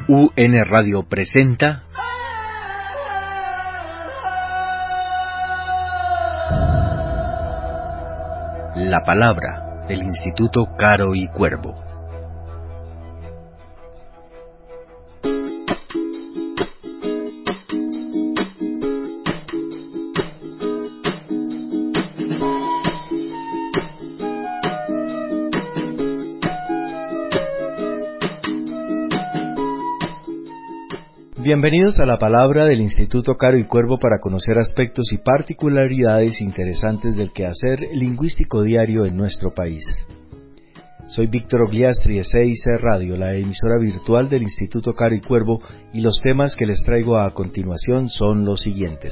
UN Radio presenta La Palabra del Instituto Caro y Cuervo. Bienvenidos a La Palabra del Instituto Caro y Cuervo para conocer aspectos y particularidades interesantes del quehacer lingüístico diario en nuestro país. Soy Víctor Ogliastri de CIC Radio, la emisora virtual del Instituto Caro y Cuervo, y los temas que les traigo a continuación son los siguientes.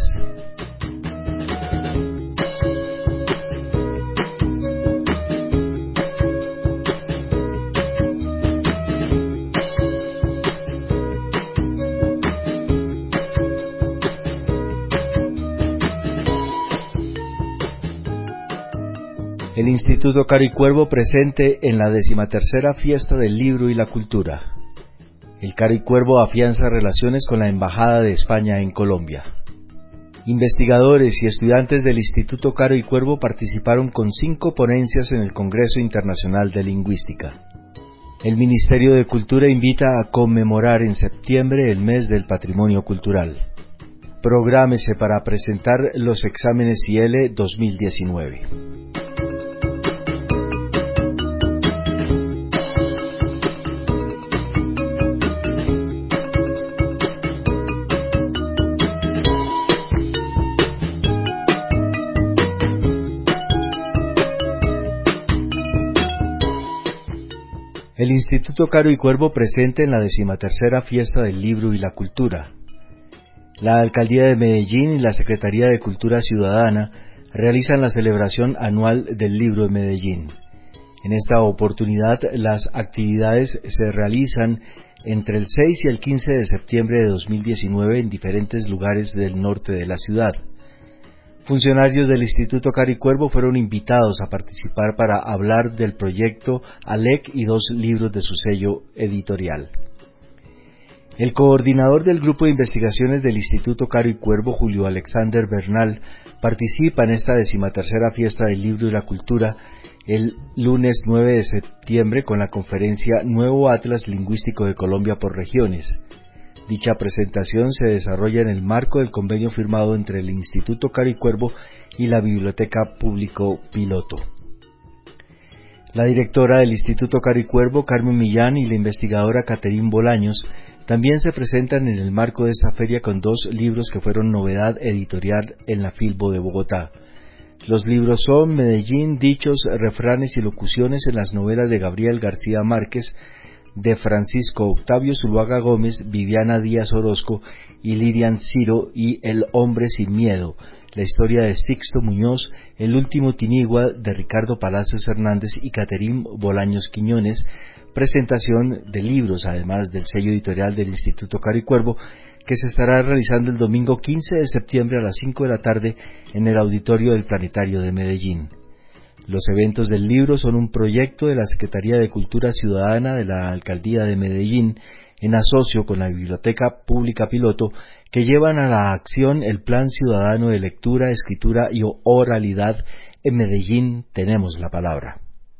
El Instituto Caro y Cuervo presente en la 13ª Fiesta del Libro y la Cultura. El Caro y Cuervo afianza relaciones con la Embajada de España en Colombia. Investigadores y estudiantes del Instituto Caro y Cuervo participaron con 5 ponencias en el Congreso Internacional de Lingüística. El Ministerio de Cultura invita a conmemorar en septiembre el mes del Patrimonio Cultural. Prográmese para presentar los exámenes IELE 2019. El Instituto Caro y Cuervo presente en la 13ª Fiesta del Libro y la Cultura. La Alcaldía de Medellín y la Secretaría de Cultura Ciudadana realizan la celebración anual del Libro de Medellín. En esta oportunidad, las actividades se realizan entre el 6 y el 15 de septiembre de 2019 en diferentes lugares del norte de la ciudad. Funcionarios del Instituto Caro y Cuervo fueron invitados a participar para hablar del proyecto ALEC y 2 libros de su sello editorial. El coordinador del Grupo de Investigaciones del Instituto Caro y Cuervo, Julio Alexander Bernal, participa en esta 13ª Fiesta del Libro y la Cultura el lunes 9 de septiembre con la conferencia Nuevo Atlas Lingüístico de Colombia por Regiones. Dicha presentación se desarrolla en el marco del convenio firmado entre el Instituto Caro y Cuervo y la Biblioteca Público Piloto. La directora del Instituto Caro y Cuervo, Carmen Millán, y la investigadora Caterín Bolaños también se presentan en el marco de esta feria con 2 libros que fueron novedad editorial en la Filbo de Bogotá. Los libros son Medellín, dichos, refranes y locuciones en las novelas de Gabriel García Márquez, de Francisco Octavio Zuluaga Gómez, Viviana Díaz Orozco y Lilian Ciro, y El hombre sin miedo, la historia de Sixto Muñoz, El último Tinigua, de Ricardo Palacios Hernández y Caterín Bolaños Quiñones. Presentación de libros, además del sello editorial del Instituto Caro y Cuervo, que se estará realizando el domingo 15 de septiembre a las 5 de la tarde en el auditorio del Planetario de Medellín. Los eventos del libro son un proyecto de la Secretaría de Cultura Ciudadana de la Alcaldía de Medellín, en asocio con la Biblioteca Pública Piloto, que llevan a la acción el Plan Ciudadano de Lectura, Escritura y Oralidad. En Medellín tenemos la palabra.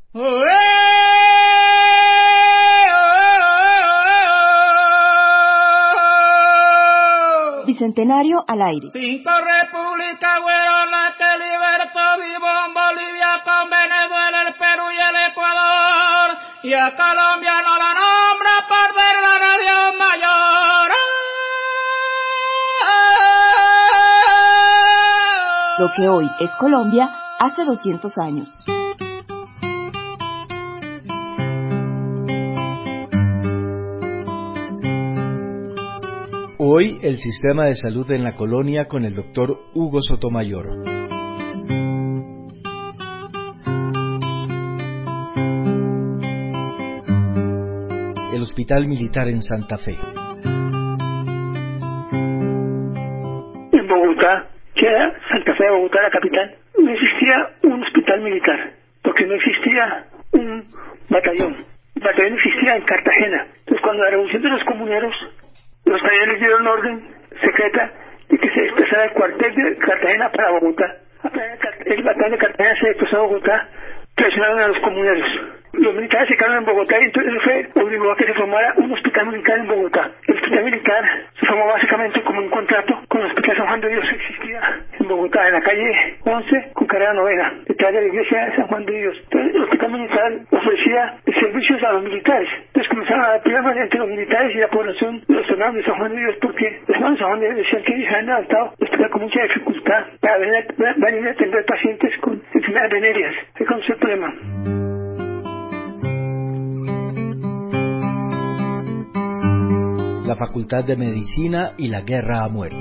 Bicentenario al aire. 5 repúblicas fueron las que libertó Simón Bolivia con Venezuela, el Perú y el Ecuador, y a Colombia no la nombra por ser la nación mayor. Lo que hoy es Colombia hace 200 años. Hoy el sistema de salud en la colonia con el doctor Hugo Sotomayor. El Hospital Militar en Santa Fe. En Bogotá, que era Santa Fe de Bogotá, la capital, no existía un hospital militar, porque no existía un batallón. El batallón existía en Cartagena. Entonces cuando la revolución de los comuneros, los españoles dieron orden secreta de que se desplazara el cuartel de Cartagena para Bogotá. El batallón de Cartagena se desplazó a Bogotá, traicionaron a los comuneros. Los militares se quedaron en Bogotá y entonces obligó a que se formara un hospital militar en Bogotá. El hospital militar se formó básicamente como un contrato con el Hospital San Juan de Dios que existía en Bogotá, en la calle 11 con carrera 9, detrás de la iglesia de San Juan de Dios. Entonces el hospital militar ofrecía servicios a los militares. Entonces comenzaron a dar problemas entre los militares y la población de los hermanos de San Juan de Dios, porque los hermanos de San Juan de Dios decían que se habían adaptado el hospital con mucha dificultad para venir a atender pacientes con enfermedades venéreas. Ese es el problema. La Facultad de Medicina y la Guerra a Muerte.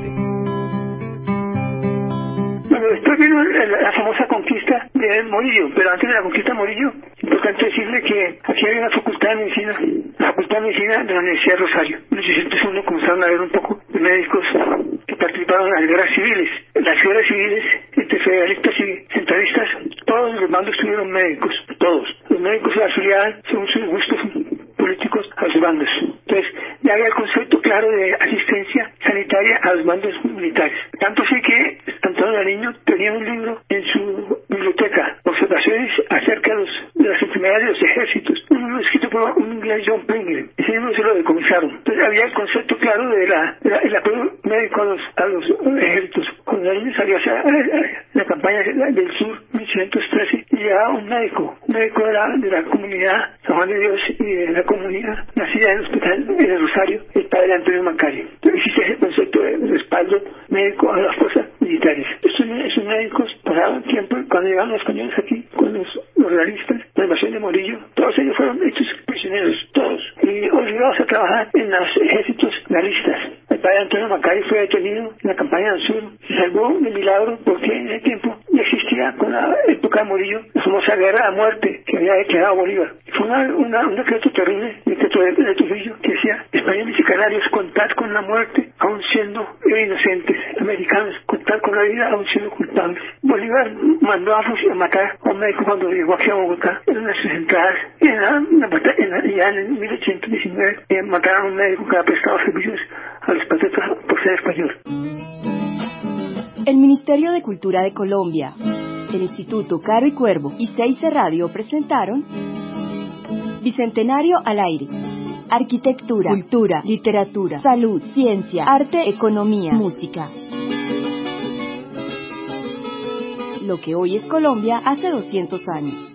Bueno, después vino la famosa conquista de Morillo, pero antes de la conquista de Morillo, importante decirle que aquí había una facultad de medicina, la Facultad de Medicina de la Universidad de Rosario. En 1801 comenzaron a haber un poco de médicos que participaron en las guerras civiles. En las guerras civiles, entre federalistas y centralistas, todos los bandos tuvieron médicos, todos. Los médicos se afiliaban según sus gustos políticos a los bandos. Entonces, ya había el concepto claro de asistencia sanitaria a los bandos militares. Tanto así que Antonio Nariño tenía un libro en su biblioteca, Observaciones acerca de las enfermedades de los ejércitos, un libro escrito por un inglés, John Pringle. Ese libro se lo decomisaron. Entonces había el concepto claro de el apoyo médico a los ejércitos. Cuando Nariño salió hacia la campaña del sur, 1813, y llegaba un médico de la comunidad San Juan de Dios y de la comunidad nacida en el hospital de Rosario, el padre Antonio Macario. Entonces existe ese concepto de respaldo médico a las fuerzas militares. Estos médicos pasaban tiempo, cuando llegaron los españoles aquí, con los realistas, la invasión de Morillo, todos ellos fueron hechos prisioneros, todos, y obligados a trabajar en los ejércitos realistas. El padre Antonio Macario fue detenido en la campaña del sur, se salvó de milagro porque en ese tiempo ya existía, con la época de Morillo, la famosa guerra a muerte que había declarado Bolívar. Fue un decreto terrible, el decreto de Trujillo, que decía: españoles y canarios, contad con la muerte aún siendo inocentes, americanos, contad con la vida aún siendo culpables. Bolívar mandó a matar a un médico cuando llegó aquí a Bogotá, en una de sus entradas, ya en 1819, mataron a un médico que había prestado servicios a los patriotas por ser español. El Ministerio de Cultura de Colombia, el Instituto Caro y Cuervo y Seize Radio presentaron Bicentenario al aire. Arquitectura, cultura, literatura, salud, ciencia, arte, economía, música. Lo que hoy es Colombia hace 200 años.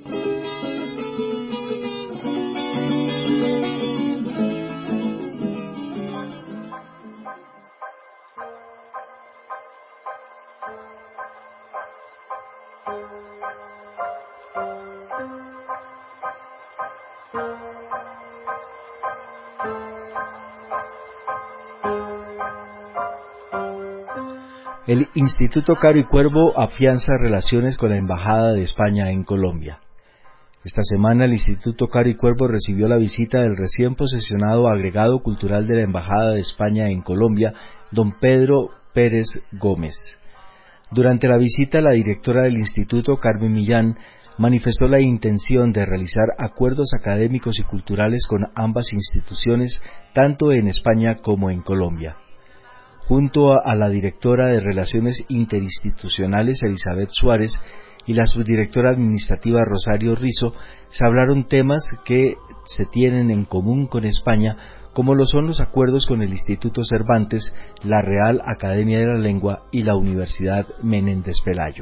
El Instituto Caro y Cuervo afianza relaciones con la Embajada de España en Colombia. Esta semana el Instituto Caro y Cuervo recibió la visita del recién posesionado agregado cultural de la Embajada de España en Colombia, don Pedro Pérez Gómez. Durante la visita, la directora del Instituto, Carmen Millán, manifestó la intención de realizar acuerdos académicos y culturales con ambas instituciones, tanto en España como en Colombia. Junto a la directora de Relaciones Interinstitucionales, Elizabeth Suárez, y la subdirectora administrativa, Rosario Rizo, se hablaron temas que se tienen en común con España, como lo son los acuerdos con el Instituto Cervantes, la Real Academia de la Lengua y la Universidad Menéndez Pelayo.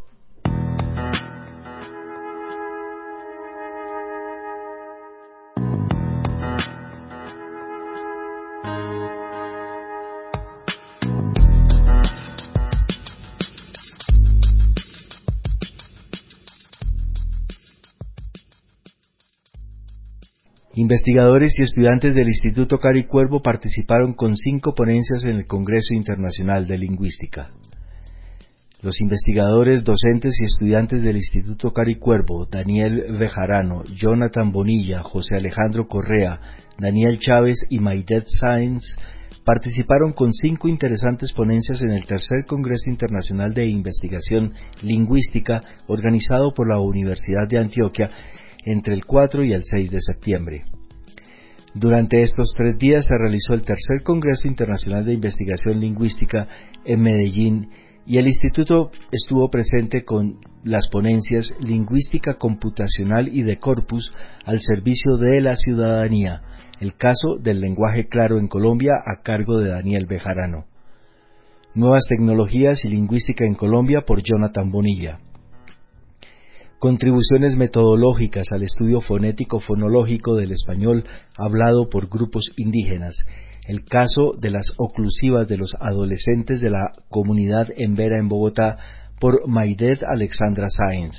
Investigadores y estudiantes del Instituto Caro y Cuervo participaron con 5 ponencias en el Congreso Internacional de Lingüística. Los investigadores, docentes y estudiantes del Instituto Caro y Cuervo, Daniel Bejarano, Jonathan Bonilla, José Alejandro Correa, Daniel Chávez y Maidet Sáenz, participaron con 5 interesantes ponencias en el tercer Congreso Internacional de Investigación Lingüística organizado por la Universidad de Antioquia entre el 4 y el 6 de septiembre. Durante estos 3 días se realizó el tercer Congreso Internacional de Investigación Lingüística en Medellín y el Instituto estuvo presente con las ponencias Lingüística Computacional y de Corpus al servicio de la ciudadanía, el caso del lenguaje claro en Colombia a cargo de Daniel Bejarano. Nuevas tecnologías y lingüística en Colombia por Jonathan Bonilla. Contribuciones metodológicas al estudio fonético-fonológico del español hablado por grupos indígenas. El caso de las oclusivas de los adolescentes de la comunidad Embera en Bogotá por Maidet Alexandra Sáenz.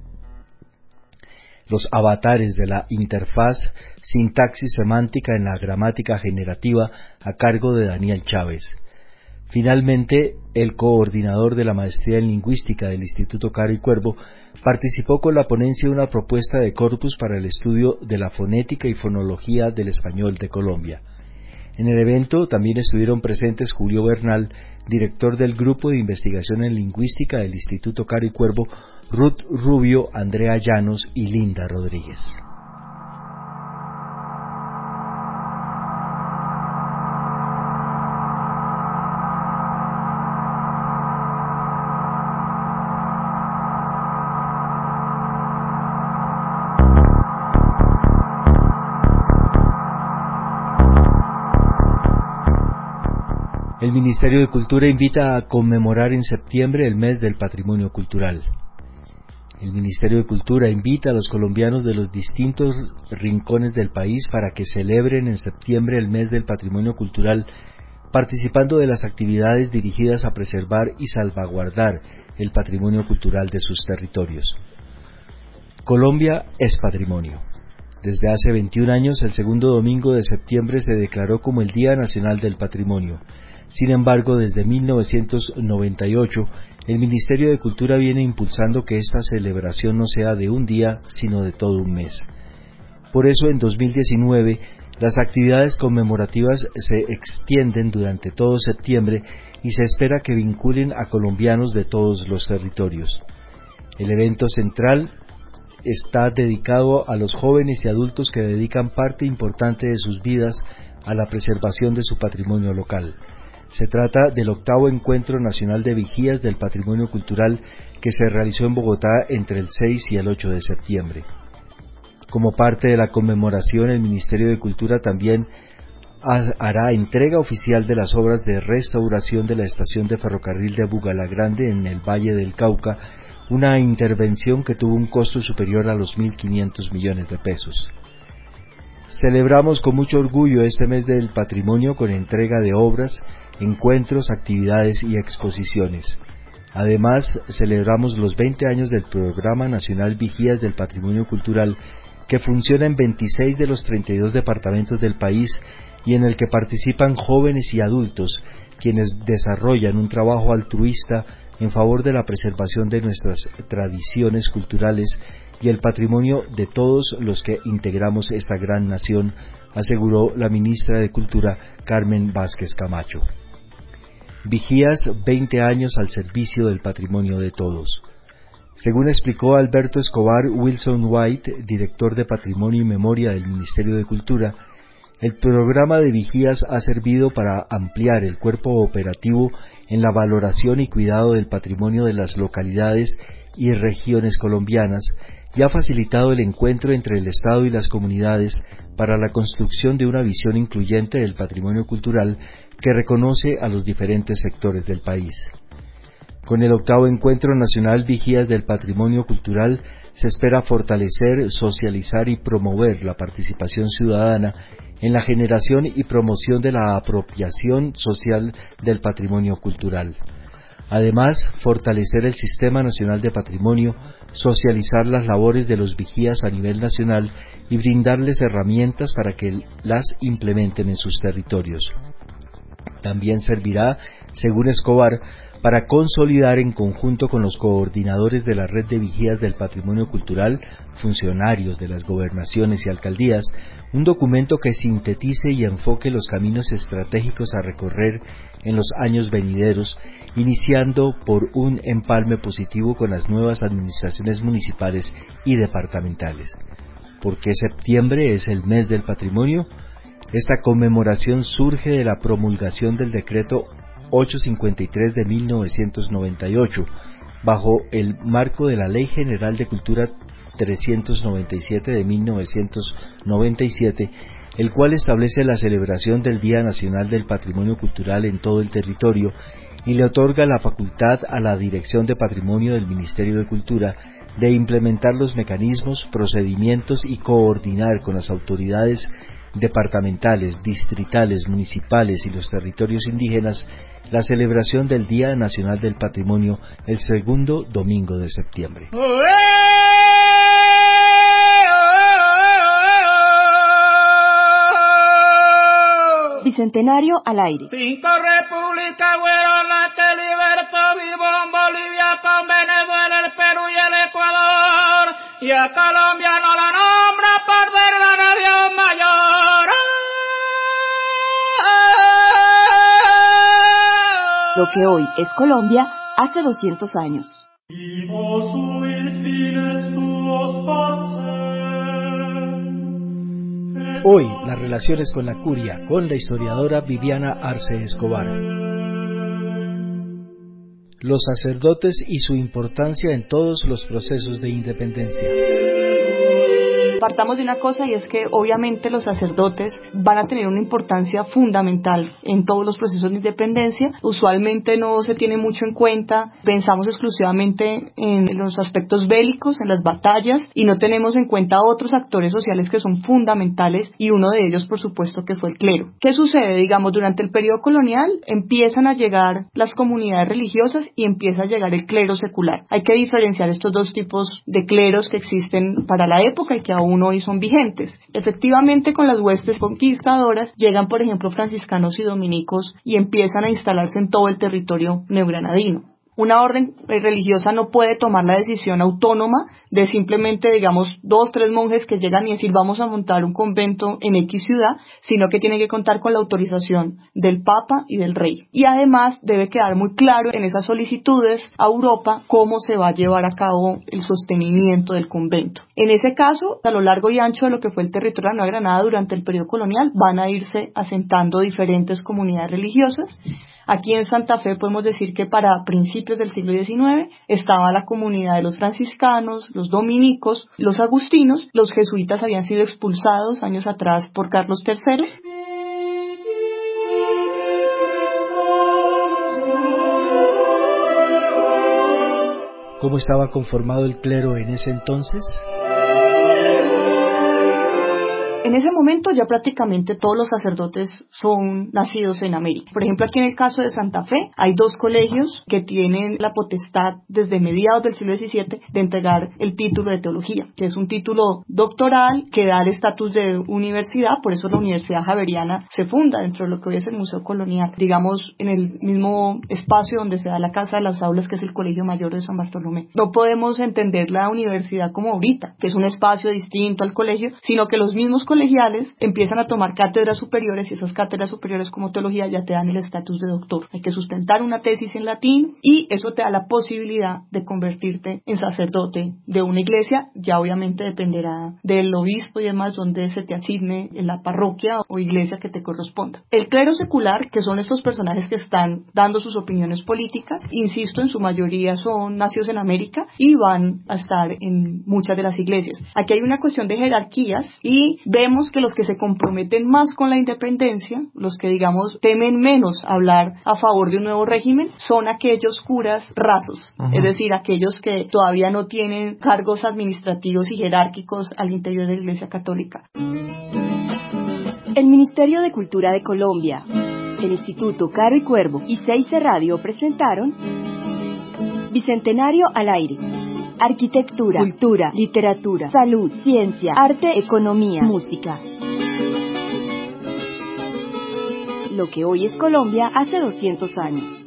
Los avatares de la interfaz sintaxis semántica en la gramática generativa a cargo de Daniel Chávez. Finalmente, el coordinador de la maestría en lingüística del Instituto Caro y Cuervo participó con la ponencia de una propuesta de corpus para el estudio de la fonética y fonología del español de Colombia. En el evento también estuvieron presentes Julio Bernal, director del Grupo de Investigación en Lingüística del Instituto Caro y Cuervo, Ruth Rubio, Andrea Llanos y Linda Rodríguez. El Ministerio de Cultura invita a conmemorar en septiembre el mes del patrimonio cultural. El Ministerio de Cultura invita a los colombianos de los distintos rincones del país para que celebren en septiembre el mes del patrimonio cultural, participando de las actividades dirigidas a preservar y salvaguardar el patrimonio cultural de sus territorios. Colombia es patrimonio. Desde hace 21 años, el segundo domingo de septiembre se declaró como el Día Nacional del Patrimonio. Sin embargo, desde 1998, el Ministerio de Cultura viene impulsando que esta celebración no sea de un día, sino de todo un mes. Por eso, en 2019, las actividades conmemorativas se extienden durante todo septiembre y se espera que vinculen a colombianos de todos los territorios. El evento central está dedicado a los jóvenes y adultos que dedican parte importante de sus vidas a la preservación de su patrimonio local. Se trata del 8º Encuentro Nacional de Vigías del Patrimonio Cultural que se realizó en Bogotá entre el 6 y el 8 de septiembre. Como parte de la conmemoración, el Ministerio de Cultura también hará entrega oficial de las obras de restauración de la estación de ferrocarril de Bugalagrande en el Valle del Cauca, una intervención que tuvo un costo superior a los 1.500 millones de pesos. Celebramos con mucho orgullo este mes del patrimonio con entrega de obras, encuentros, actividades y exposiciones. Además, celebramos los 20 años del Programa Nacional Vigías del Patrimonio Cultural, que funciona en 26 de los 32 departamentos del país y en el que participan jóvenes y adultos, quienes desarrollan un trabajo altruista en favor de la preservación de nuestras tradiciones culturales y el patrimonio de todos los que integramos esta gran nación, aseguró la ministra de Cultura, Carmen Vázquez Camacho. Vigías, 20 años al servicio del patrimonio de todos. Según explicó Alberto Escobar Wilson White, director de Patrimonio y Memoria del Ministerio de Cultura, el programa de vigías ha servido para ampliar el cuerpo operativo en la valoración y cuidado del patrimonio de las localidades y regiones colombianas y ha facilitado el encuentro entre el Estado y las comunidades para la construcción de una visión incluyente del patrimonio cultural que reconoce a los diferentes sectores del país. Con el 8º Encuentro Nacional Vigías del Patrimonio Cultural se espera fortalecer, socializar y promover la participación ciudadana en la generación y promoción de la apropiación social del patrimonio cultural. Además, fortalecer el Sistema Nacional de Patrimonio, socializar las labores de los vigías a nivel nacional y brindarles herramientas para que las implementen en sus territorios. También servirá, según Escobar, para consolidar en conjunto con los coordinadores de la Red de Vigías del Patrimonio Cultural, funcionarios de las gobernaciones y alcaldías, un documento que sintetice y enfoque los caminos estratégicos a recorrer en los años venideros, iniciando por un empalme positivo con las nuevas administraciones municipales y departamentales. ¿Por qué septiembre es el mes del patrimonio? Esta conmemoración surge de la promulgación del decreto 853 de 1998, bajo el marco de la Ley General de Cultura 397 de 1997, el cual establece la celebración del Día Nacional del Patrimonio Cultural en todo el territorio y le otorga la facultad a la Dirección de Patrimonio del Ministerio de Cultura de implementar los mecanismos, procedimientos y coordinar con las autoridades departamentales, distritales, municipales y los territorios indígenas la celebración del Día Nacional del Patrimonio el segundo domingo de septiembre. Bicentenario al aire. 5 repúblicas fueron las que libertó vivo en Bolivia con Venezuela, el Perú y el Ecuador, y a Colombia no la nombra por ser la nación mayor. Lo que hoy es Colombia hace 200 años. Hoy, las relaciones con la curia, con la historiadora Viviana Arce Escobar. Los sacerdotes y su importancia en todos los procesos de independencia. Partamos de una cosa, y es que obviamente los sacerdotes van a tener una importancia fundamental en todos los procesos de independencia. Usualmente no se tiene mucho en cuenta, pensamos exclusivamente en los aspectos bélicos, en las batallas, y no tenemos en cuenta otros actores sociales que son fundamentales, y uno de ellos por supuesto que fue el clero. ¿Qué sucede? Digamos, durante el periodo colonial empiezan a llegar las comunidades religiosas y empieza a llegar el clero secular. Hay que diferenciar estos dos tipos de cleros que existen para la época y que aún hoy son vigentes. Efectivamente, con las huestes conquistadoras llegan, por ejemplo, franciscanos y dominicos y empiezan a instalarse en todo el territorio neogranadino. Una orden religiosa no puede tomar la decisión autónoma de simplemente, digamos, 2, 3 monjes que llegan y decir vamos a montar un convento en X ciudad, sino que tiene que contar con la autorización del Papa y del Rey. Y además debe quedar muy claro en esas solicitudes a Europa cómo se va a llevar a cabo el sostenimiento del convento. En ese caso, a lo largo y ancho de lo que fue el territorio de Nueva Granada durante el periodo colonial, van a irse asentando diferentes comunidades religiosas. Aquí en Santa Fe podemos decir que para principios del siglo XIX estaba la comunidad de los franciscanos, los dominicos, los agustinos. Los jesuitas habían sido expulsados años atrás por Carlos III. ¿Cómo estaba conformado el clero en ese entonces? En ese momento ya prácticamente todos los sacerdotes son nacidos en América. Por ejemplo, aquí en el caso de Santa Fe hay 2 colegios que tienen la potestad desde mediados del siglo XVII de entregar el título de teología, que es un título doctoral que da el estatus de universidad. Por eso la Universidad Javeriana se funda dentro de lo que hoy es el Museo Colonial, digamos en el mismo espacio donde se da la Casa de las Aulas, que es el Colegio Mayor de San Bartolomé. No podemos entender la universidad como ahorita, que es un espacio distinto al colegio, sino que los mismos colegiales empiezan a tomar cátedras superiores, y esas cátedras superiores como teología ya te dan el estatus de doctor. Hay que sustentar una tesis en latín y eso te da la posibilidad de convertirte en sacerdote de una iglesia. Ya obviamente dependerá del obispo y demás donde se te asigne en la parroquia o iglesia que te corresponda. El clero secular, que son estos personajes que están dando sus opiniones políticas, insisto, en su mayoría son nacidos en América y van a estar en muchas de las iglesias. Aquí hay una cuestión de jerarquías y vemos que los que se comprometen más con la independencia, los que digamos temen menos hablar a favor de un nuevo régimen, son aquellos curas rasos, es decir, aquellos que todavía no tienen cargos administrativos y jerárquicos al interior de la Iglesia Católica. El Ministerio de Cultura de Colombia, el Instituto Caro y Cuervo y 6 Radio presentaron Bicentenario al aire. Arquitectura, cultura, literatura, salud, ciencia, arte, economía, música. Lo que hoy es Colombia hace 200 años.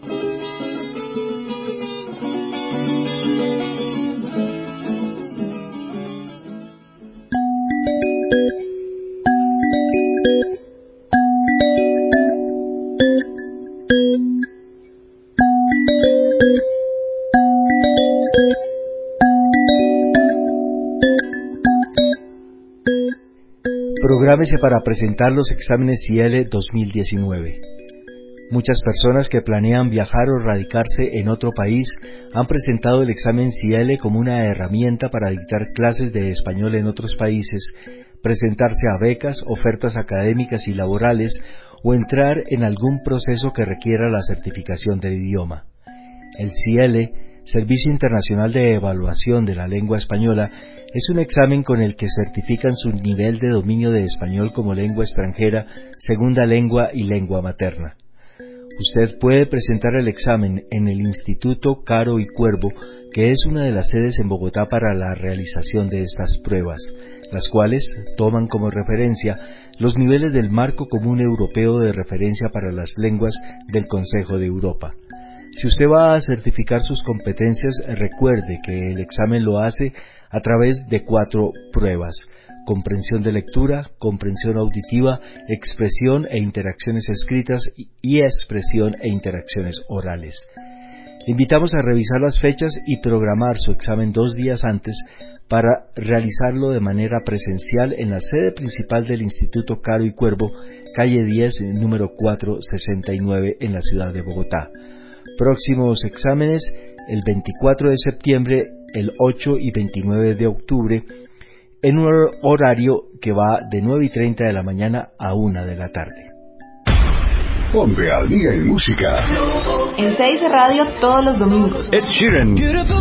Prográmese para presentar los exámenes CIELE 2019. Muchas personas que planean viajar o radicarse en otro país han presentado el examen CIELE como una herramienta para dictar clases de español en otros países, presentarse a becas, ofertas académicas y laborales o entrar en algún proceso que requiera la certificación del idioma. El CIELE, Servicio Internacional de Evaluación de la Lengua Española, es un examen con el que certifican su nivel de dominio de español como lengua extranjera, segunda lengua y lengua materna. Usted puede presentar el examen en el Instituto Caro y Cuervo, que es una de las sedes en Bogotá para la realización de estas pruebas, las cuales toman como referencia los niveles del Marco Común Europeo de Referencia para las Lenguas del Consejo de Europa. Si usted va a certificar sus competencias, recuerde que el examen lo hace a través de 4 pruebas: comprensión de lectura, comprensión auditiva, expresión e interacciones escritas y expresión e interacciones orales. Le invitamos a revisar las fechas y programar su examen 2 días antes para realizarlo de manera presencial en la sede principal del Instituto Caro y Cuervo, calle 10, número 469, en la ciudad de Bogotá. Próximos exámenes el 24 de septiembre, el 8 y 29 de octubre, en un horario que va de 9:30 de la mañana a 1 de la tarde. Ponte al día en música. En 6 Radio todos los domingos. Ed Sheeran.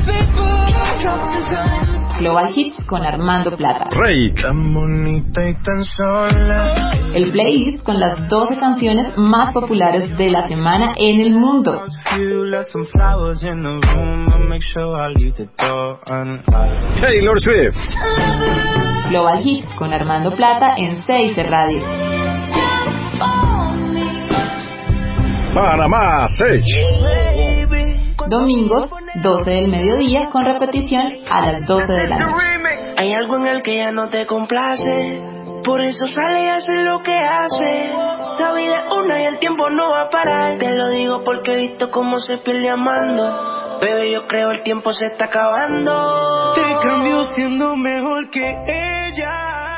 Global Hits con Armando Plata. Rake. El playlist con las 12 canciones más populares de la semana en el mundo. Taylor Swift. Global Hits con Armando Plata en 6 Radio. Panamá Sech. Domingos, 12 del mediodía, con repetición a las 12 de la noche. Hay algo en el que ya no te complace, por eso sale y hace lo que hace. La vida es una y el tiempo no va a parar. Te lo digo porque he visto cómo se pierde amando. Bebé, yo creo el tiempo se está acabando. Te cambió siendo mejor que ella.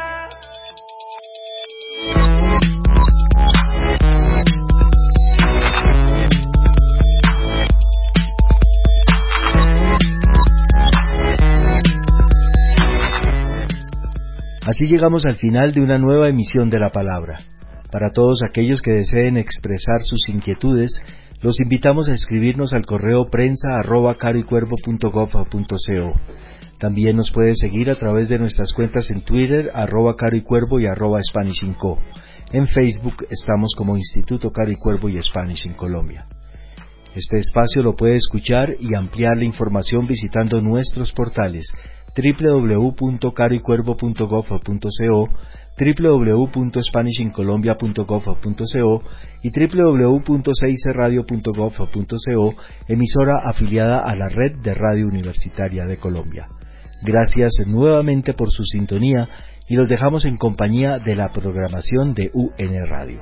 Así llegamos al final de una nueva emisión de La Palabra. Para todos aquellos que deseen expresar sus inquietudes, los invitamos a escribirnos al correo prensa@caroycuervo.gov.co. También nos puede seguir a través de nuestras cuentas en Twitter, @caroycuervo y @Spanish5. En Facebook estamos como Instituto Caro y Cuervo y Spanish in Colombia. Este espacio lo puede escuchar y ampliar la información visitando nuestros portales www.caroycuervo.gov.co, www.spanishincolombia.gov.co y www.6radio.gov.co, emisora afiliada a la Red de Radio Universitaria de Colombia. Gracias nuevamente por su sintonía y los dejamos en compañía de la programación de UN Radio.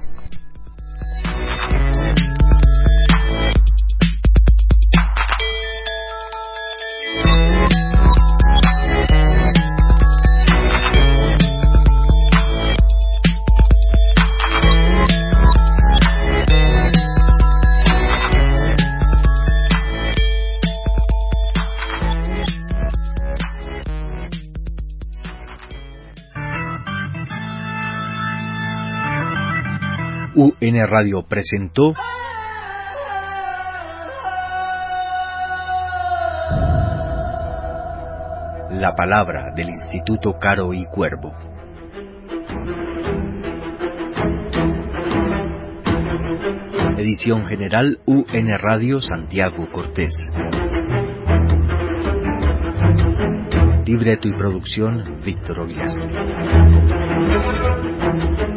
UN Radio presentó La Palabra del Instituto Caro y Cuervo. Edición general UN Radio Santiago Cortés. Libreto y producción Víctor Ogliastri.